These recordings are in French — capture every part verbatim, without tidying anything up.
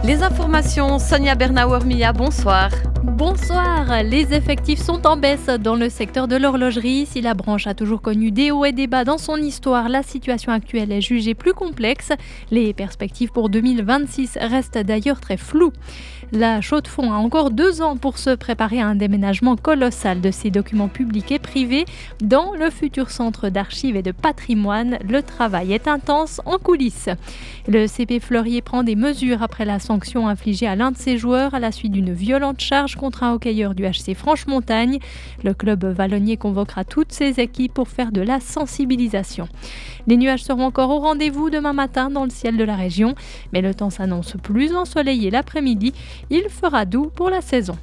Les informations, Sonia Bernauer-Mia, bonsoir. Bonsoir, les effectifs sont en baisse dans le secteur de l'horlogerie. Si la branche a toujours connu des hauts et des bas dans son histoire, la situation actuelle est jugée plus complexe. Les perspectives pour deux mille vingt-six restent d'ailleurs très floues. La Chaux-de-Fonds a encore deux ans pour se préparer à un déménagement colossal de ses documents publics et privés dans le futur centre d'archives et de patrimoine. Le travail est intense en coulisses. Le C P Fleurier prend des mesures après la sanction infligée à l'un de ses joueurs à la suite d'une violente charge contre un hockeyeur du H C Franche-Montagne. Le club vallonnier convoquera toutes ses équipes pour faire de la sensibilisation. Les nuages seront encore au rendez-vous demain matin dans le ciel de la région, mais le temps s'annonce plus ensoleillé l'après-midi. Il fera doux pour la saison.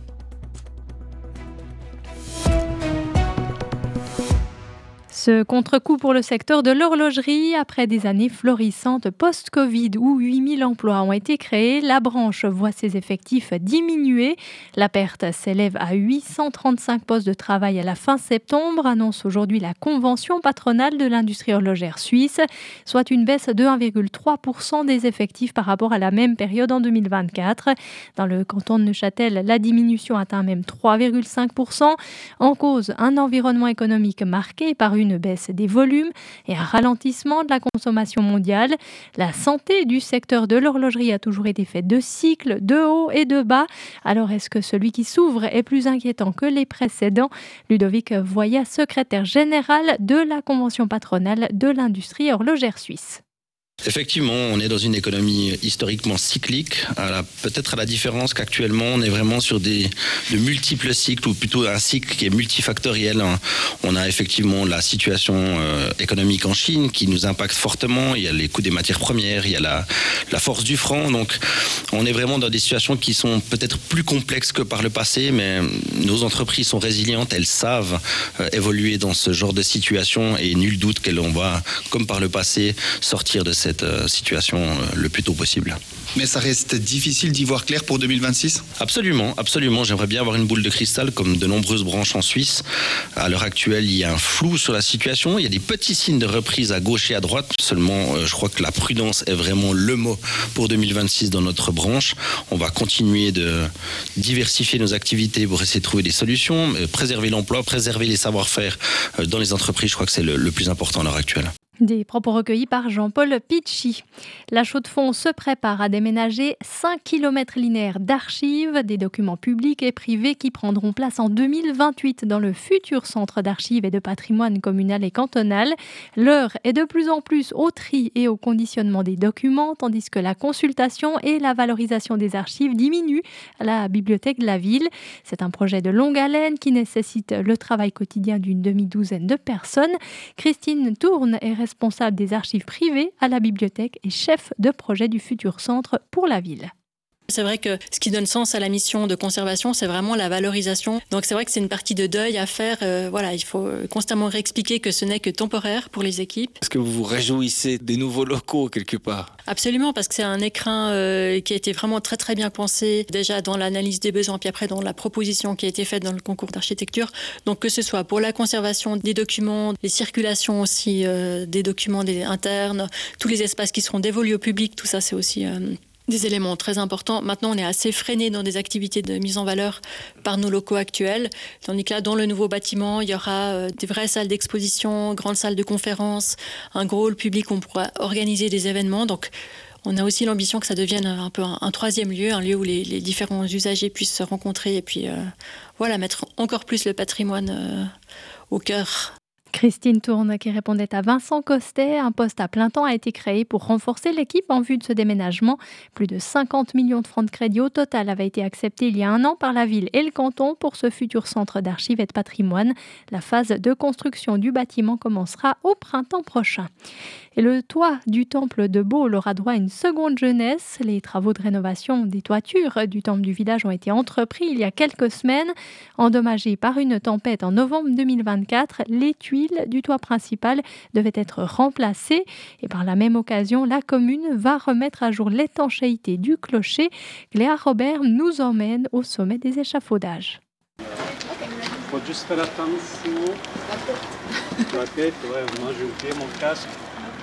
Ce contre-coup pour le secteur de l'horlogerie, après des années florissantes post-Covid où huit mille emplois ont été créés, la branche voit ses effectifs diminuer. La perte s'élève à huit cent trente-cinq postes de travail à la fin septembre, annonce aujourd'hui la convention patronale de l'industrie horlogère suisse, soit une baisse de un virgule trois pour cent des effectifs par rapport à la même période en deux mille vingt-quatre. Dans le canton de Neuchâtel, la diminution atteint même trois virgule cinq pour cent. En cause, un environnement économique marqué par une baisse des volumes et un ralentissement de la consommation mondiale. La santé du secteur de l'horlogerie a toujours été faite de cycles, de hauts et de bas. Alors est-ce que celui qui s'ouvre est plus inquiétant que les précédents ? Ludovic Voya, secrétaire général de la convention patronale de l'industrie horlogère suisse. Effectivement, on est dans une économie historiquement cyclique, à la, peut-être à la différence qu'actuellement on est vraiment sur des, de multiples cycles, ou plutôt un cycle qui est multifactoriel. On a effectivement la situation euh, économique en Chine qui nous impacte fortement, il y a les coûts des matières premières, il y a la, la force du franc, donc on est vraiment dans des situations qui sont peut-être plus complexes que par le passé, mais nos entreprises sont résilientes, elles savent euh, évoluer dans ce genre de situation et nul doute qu'elles vont, comme par le passé, sortir de cette situation le plus tôt possible. Mais ça reste difficile d'y voir clair pour deux mille vingt-six ? Absolument, absolument. J'aimerais bien avoir une boule de cristal comme de nombreuses branches en Suisse. À l'heure actuelle, il y a un flou sur la situation. Il y a des petits signes de reprise à gauche et à droite. Seulement, je crois que la prudence est vraiment le mot pour deux mille vingt-six dans notre branche. On va continuer de diversifier nos activités pour essayer de trouver des solutions, préserver l'emploi, préserver les savoir-faire dans les entreprises. Je crois que c'est le, le plus important à l'heure actuelle. Des propos recueillis par Jean-Paul Pichy. La Chaux-de-Fonds se prépare à déménager cinq kilomètres linéaires d'archives, des documents publics et privés qui prendront place en deux mille vingt-huit dans le futur centre d'archives et de patrimoine communal et cantonal. L'heure est de plus en plus au tri et au conditionnement des documents, tandis que la consultation et la valorisation des archives diminuent à la bibliothèque de la ville. C'est un projet de longue haleine qui nécessite le travail quotidien d'une demi-douzaine de personnes. Christine Tourne est responsable des archives privées à la bibliothèque et chef de projet du futur centre pour la ville. C'est vrai que ce qui donne sens à la mission de conservation, c'est vraiment la valorisation. Donc c'est vrai que c'est une partie de deuil à faire. Euh, voilà, il faut constamment réexpliquer que ce n'est que temporaire pour les équipes. Est-ce que vous vous réjouissez des nouveaux locaux quelque part ? Absolument, parce que c'est un écrin euh, qui a été vraiment très très bien pensé, déjà dans l'analyse des besoins, puis après dans la proposition qui a été faite dans le concours d'architecture. Donc que ce soit pour la conservation des documents, les circulations aussi euh, des documents des internes, tous les espaces qui seront dévolus au public, tout ça c'est aussi... Euh, des éléments très importants. Maintenant, on est assez freiné dans des activités de mise en valeur par nos locaux actuels. Tandis que là, dans le nouveau bâtiment, il y aura euh, des vraies salles d'exposition, grandes salles de conférences, un gros hall public où on pourra organiser des événements. Donc, on a aussi l'ambition que ça devienne un peu un, un troisième lieu, un lieu où les, les différents usagers puissent se rencontrer et puis, euh, voilà, mettre encore plus le patrimoine euh, au cœur. Christine Tourne qui répondait à Vincent Costet. Un poste à plein temps a été créé pour renforcer l'équipe en vue de ce déménagement. Plus de cinquante millions de francs de crédit au total avaient été acceptés il y a un an par la ville et le canton pour ce futur centre d'archives et de patrimoine. La phase de construction du bâtiment commencera au printemps prochain. Et le toit du temple de Baule aura droit à une seconde jeunesse. Les travaux de rénovation des toitures du temple du village ont été entrepris il y a quelques semaines. Endommagées par une tempête en novembre deux mille vingt-quatre, les tuiles du toit principal devaient être remplacées. Et par la même occasion, la commune va remettre à jour l'étanchéité du clocher. Cléa Robert nous emmène au sommet des échafaudages. Il faut juste faire attention. La tête, ouais, moi j'ai oublié mon casque.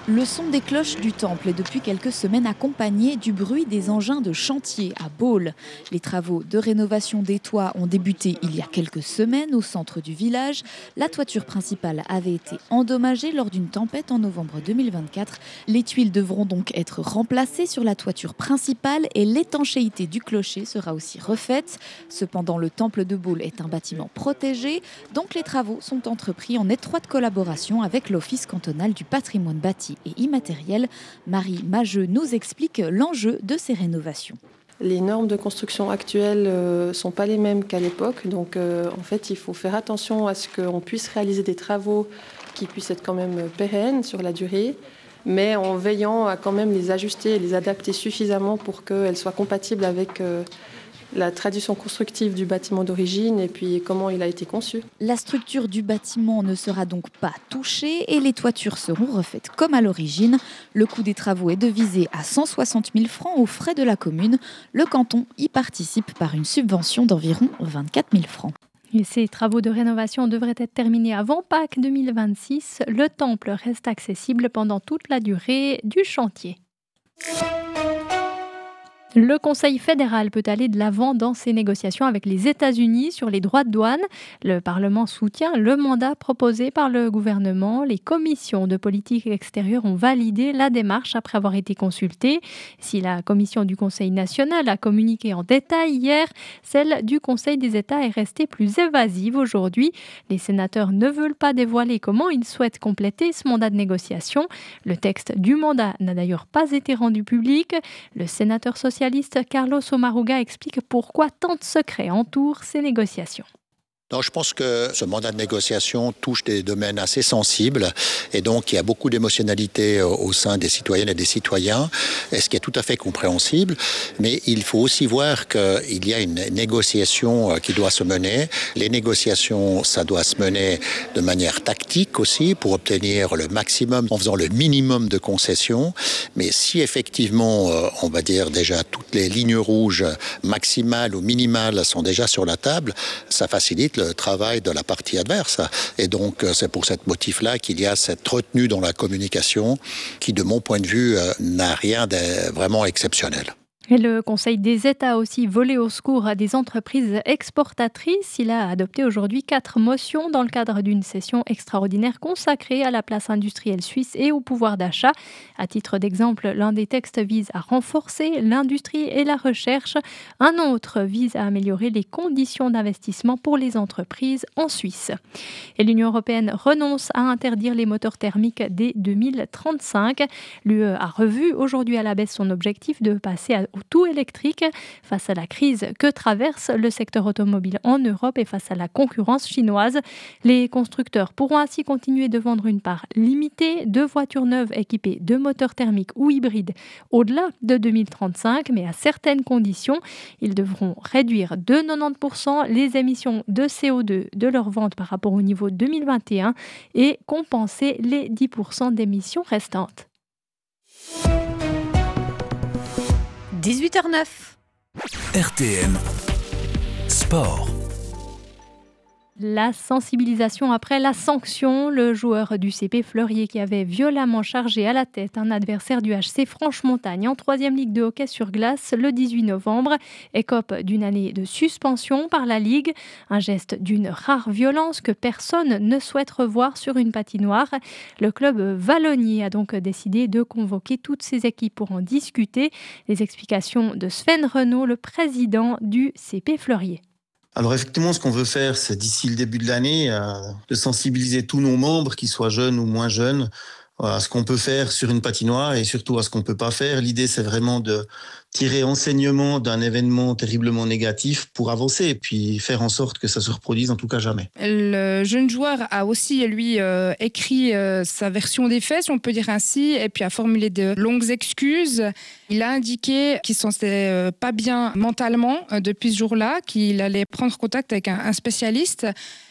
Le son des cloches du temple est depuis quelques semaines accompagné du bruit des engins de chantier à Baule. Les travaux de rénovation des toits ont débuté il y a quelques semaines au centre du village. La toiture principale avait été endommagée lors d'une tempête en novembre deux mille vingt-quatre. Les tuiles devront donc être remplacées sur la toiture principale et l'étanchéité du clocher sera aussi refaite. Cependant, le temple de Baule est un bâtiment protégé, donc les travaux sont entrepris en étroite collaboration avec l'Office cantonal du patrimoine bâti et immatériel. Marie Mageux nous explique l'enjeu de ces rénovations. Les normes de construction actuelles ne euh, sont pas les mêmes qu'à l'époque. Donc euh, en fait, il faut faire attention à ce qu'on puisse réaliser des travaux qui puissent être quand même pérennes sur la durée, mais en veillant à quand même les ajuster et les adapter suffisamment pour qu'elles soient compatibles avec euh, la tradition constructive du bâtiment d'origine et puis comment il a été conçu. La structure du bâtiment ne sera donc pas touchée et les toitures seront refaites comme à l'origine. Le coût des travaux est devisé à cent soixante mille francs aux frais de la commune. Le canton y participe par une subvention d'environ vingt-quatre mille francs. Et ces travaux de rénovation devraient être terminés avant Pâques deux mille vingt-six. Le temple reste accessible pendant toute la durée du chantier. Le Conseil fédéral peut aller de l'avant dans ses négociations avec les États-Unis sur les droits de douane. Le Parlement soutient le mandat proposé par le gouvernement. Les commissions de politique extérieure ont validé la démarche après avoir été consultées. Si la commission du Conseil national a communiqué en détail hier, celle du Conseil des États est restée plus évasive aujourd'hui. Les sénateurs ne veulent pas dévoiler comment ils souhaitent compléter ce mandat de négociation. Le texte du mandat n'a d'ailleurs pas été rendu public. Le sénateur socialiste Carlos Omaruga explique pourquoi tant de secrets entourent ces négociations. Non, je pense que ce mandat de négociation touche des domaines assez sensibles et donc il y a beaucoup d'émotionnalité au sein des citoyennes et des citoyens, ce qui est tout à fait compréhensible. Mais il faut aussi voir qu'il y a une négociation qui doit se mener. Les négociations, ça doit se mener de manière tactique aussi pour obtenir le maximum en faisant le minimum de concessions. Mais si effectivement, on va dire déjà toutes les lignes rouges maximales ou minimales sont déjà sur la table, ça facilite le travail de la partie adverse. Et donc, c'est pour ce motif-là qu'il y a cette retenue dans la communication qui, de mon point de vue, n'a rien de vraiment exceptionnel. Et le Conseil des États a aussi volé au secours à des entreprises exportatrices. Il a adopté aujourd'hui quatre motions dans le cadre d'une session extraordinaire consacrée à la place industrielle suisse et au pouvoir d'achat. À titre d'exemple, l'un des textes vise à renforcer l'industrie et la recherche. Un autre vise à améliorer les conditions d'investissement pour les entreprises en Suisse. Et l'Union européenne renonce à interdire les moteurs thermiques dès deux mille trente-cinq. L'U E a revu aujourd'hui à la baisse son objectif de passer à tout électrique face à la crise que traverse le secteur automobile en Europe et face à la concurrence chinoise. Les constructeurs pourront ainsi continuer de vendre une part limitée de voitures neuves équipées de moteurs thermiques ou hybrides au-delà de deux mille trente-cinq, mais à certaines conditions. Ils devront réduire de quatre-vingt-dix pour cent les émissions de C O deux de leur vente par rapport au niveau deux mille vingt et un et compenser les dix pour cent d'émissions restantes. dix-huit heures neuf. R T M Sport. La sensibilisation après la sanction. Le joueur du C P Fleurier qui avait violemment chargé à la tête un adversaire du H C Franche-Montagne en troisième Ligue de hockey sur glace le dix-huit novembre écope d'une année de suspension par la Ligue. Un geste d'une rare violence que personne ne souhaite revoir sur une patinoire. Le club vallonnier a donc décidé de convoquer toutes ses équipes pour en discuter. Les explications de Sven Renaud, le président du C P Fleurier. Alors effectivement, ce qu'on veut faire, c'est d'ici le début de l'année, euh, de sensibiliser tous nos membres, qu'ils soient jeunes ou moins jeunes, à ce qu'on peut faire sur une patinoire et surtout à ce qu'on ne peut pas faire. L'idée, c'est vraiment de tirer enseignement d'un événement terriblement négatif pour avancer et puis faire en sorte que ça se reproduise en tout cas jamais. Le jeune joueur a aussi, lui, euh, écrit euh, sa version des faits, si on peut dire ainsi, et puis a formulé de longues excuses. Il a indiqué qu'il ne se sentait euh, pas bien mentalement euh, depuis ce jour-là, qu'il allait prendre contact avec un, un spécialiste.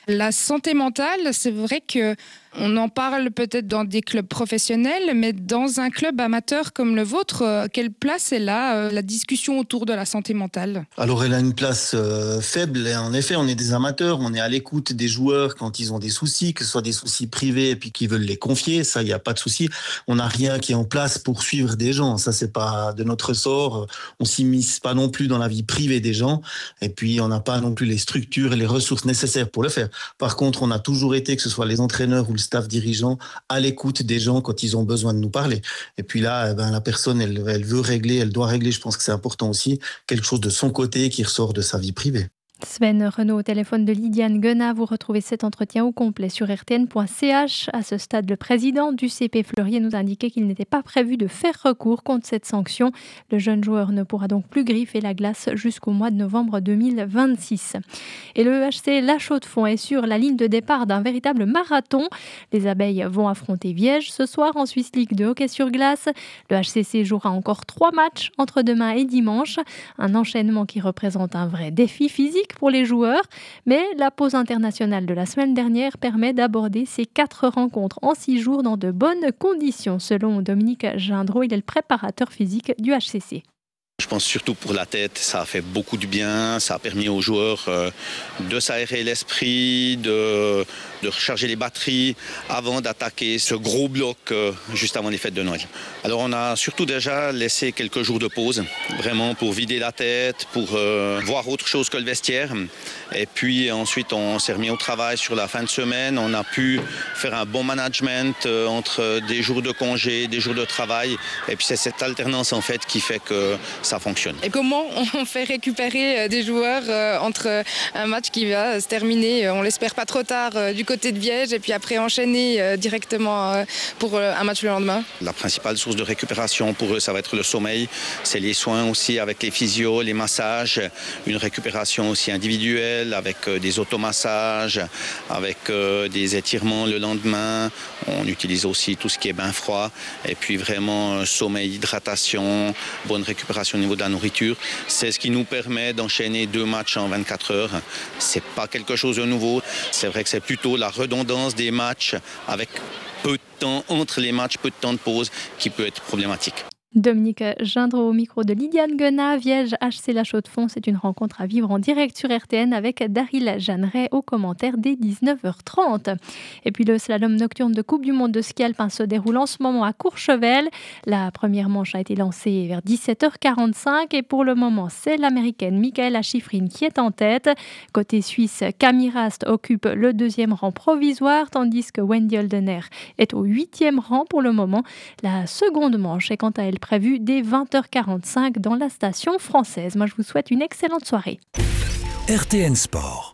La santé mentale, c'est vrai que on en parle peut-être dans des clubs professionnels, mais dans un club amateur comme le vôtre, quelle place elle a, la discussion autour de la santé mentale ? Alors elle a une place euh, faible. En effet, on est des amateurs, on est à l'écoute des joueurs quand ils ont des soucis, que ce soit des soucis privés et puis qu'ils veulent les confier. Ça, il n'y a pas de souci. On n'a rien qui est en place pour suivre des gens. Ça, c'est pas de notre sort. On s'immisce pas non plus dans la vie privée des gens. Et puis, on n'a pas non plus les structures et les ressources nécessaires pour le faire. Par contre, on a toujours été, que ce soit les entraîneurs ou le staff dirigeant, à l'écoute des gens quand ils ont besoin de nous parler. Et puis là, eh ben, la personne, elle, elle veut régler, elle doit régler, je pense que c'est important aussi, quelque chose de son côté qui ressort de sa vie privée. Sven Renaud au téléphone de Lydiane Guenat. Vous retrouvez cet entretien au complet sur r t n point c h. À ce stade, le président du C P Fleurier nous indiquait qu'il n'était pas prévu de faire recours contre cette sanction. Le jeune joueur ne pourra donc plus griffer la glace jusqu'au mois de novembre deux mille vingt-six. Et le E H C La Chaux-de-Fonds est sur la ligne de départ d'un véritable marathon. Les abeilles vont affronter Viège ce soir en Swiss League de hockey sur glace. Le H C C jouera encore trois matchs entre demain et dimanche. Un enchaînement qui représente un vrai défi physique pour les joueurs, mais la pause internationale de la semaine dernière permet d'aborder ces quatre rencontres en six jours dans de bonnes conditions. Selon Dominique Gindreau, il est le préparateur physique du H C C. Je pense surtout pour la tête, ça a fait beaucoup du bien, ça a permis aux joueurs euh, de s'aérer l'esprit, de, de recharger les batteries avant d'attaquer ce gros bloc euh, juste avant les fêtes de Noël. Alors on a surtout déjà laissé quelques jours de pause, vraiment pour vider la tête, pour euh, voir autre chose que le vestiaire. Et puis ensuite on s'est remis au travail sur la fin de semaine, on a pu faire un bon management euh, entre des jours de congé, des jours de travail. Et puis c'est cette alternance en fait qui fait que ça fonctionne. Et comment on fait récupérer des joueurs euh, entre un match qui va se terminer, on l'espère pas trop tard, euh, du côté de Viège et puis après enchaîner euh, directement euh, pour euh, un match le lendemain ? La principale source de récupération pour eux, ça va être le sommeil. C'est les soins aussi avec les physios, les massages, une récupération aussi individuelle avec euh, des automassages, avec euh, des étirements le lendemain. On utilise aussi tout ce qui est bain froid et puis vraiment euh, sommeil, hydratation, bonne récupération au niveau de la nourriture. C'est ce qui nous permet d'enchaîner deux matchs en vingt-quatre heures. C'est pas quelque chose de nouveau. C'est vrai que c'est plutôt la redondance des matchs avec peu de temps entre les matchs, peu de temps de pause qui peut être problématique. Dominique Gindreau au micro de Lydiane Guenat. Viège H C La Chaux-de-Fonds, c'est une rencontre à vivre en direct sur R T N avec Daryl Jeanneret au commentaire dès dix-neuf heures trente. Et puis le slalom nocturne de Coupe du Monde de ski alpin se déroule en ce moment à Courchevel. La première manche a été lancée vers dix-sept heures quarante-cinq et pour le moment c'est l'américaine Michaela Schifrin qui est en tête. Côté suisse, Camille Rast occupe le deuxième rang provisoire tandis que Wendy Holdener est au huitième rang pour le moment. La seconde manche est quant à elle prévu dès vingt heures quarante-cinq dans la station française. Moi, je vous souhaite une excellente soirée. R T N Sport.